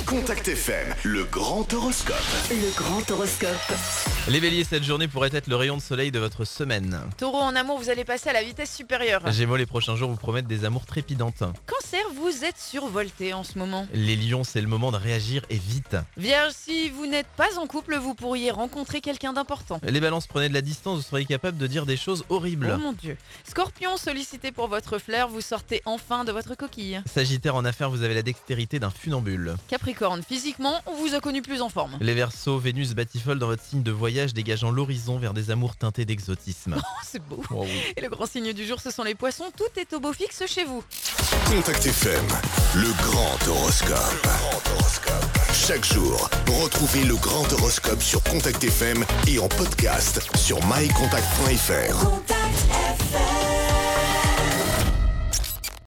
Contact FM, le grand horoscope. Le grand horoscope. Les béliers, cette journée pourrait être le rayon de soleil de votre semaine. Taureau, en amour, vous allez passer à la vitesse supérieure. Gémeaux, les prochains jours vous promettent des amours trépidantes. Cancer, vous êtes survolté en ce moment. Les lions, c'est le moment de réagir et vite. Vierge, si vous n'êtes pas en couple, vous pourriez rencontrer quelqu'un d'important. Les balances, prenez de la distance, vous seriez capable de dire des choses horribles. Oh mon Dieu. Scorpion, sollicité pour votre flair, vous sortez enfin de votre coquille. Sagittaire, en affaires, vous avez la dextérité d'un funambule. Capricorne, physiquement, on vous a connu plus en forme. Les Verseaux, Vénus batifole dans votre signe de voyage, dégageant l'horizon vers des amours teintés d'exotisme. Oh, c'est beau. Oh oui. Et le grand signe du jour, ce sont les poissons. Tout est au beau fixe chez vous. Contact FM, le grand horoscope. Chaque jour, retrouvez le grand horoscope sur Contact FM et en podcast sur mycontact.fr.